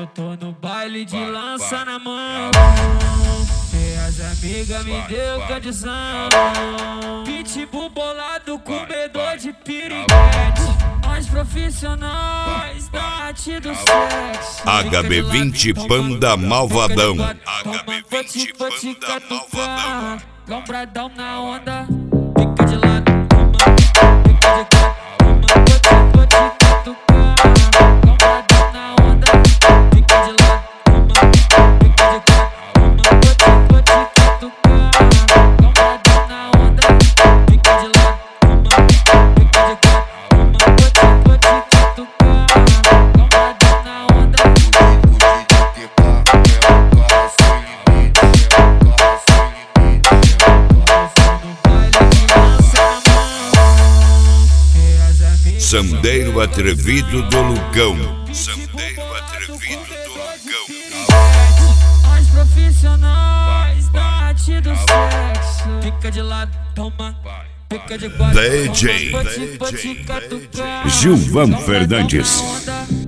tô no baile de lança na mão. E as amigas me deu condição. Pitbull bolado, comedor de piriguete. Nós profissionais da arte do sexo. HB20 Panda Malvadão. HB20 Panda Malvadão. Lombradão na onda. Fica de lado, toma. Fica de quatro, toma. Vou te catucar. Lombradão na onda. Fica de lado, toma. Fica de quatro, toma. Vou te catucar. Lombradão na onda. Fica de lado, toma. Fica de quatro, toma. Vou te catucar. Lombradão na onda. Sandeiro atrevido do Lucão. Sandeiro atrevido do Lucão. Nós profissionais da arte do sexo. Fica de lado, toma. Fica de quatro, DJ vou te catucar. Gilvan Fernandes.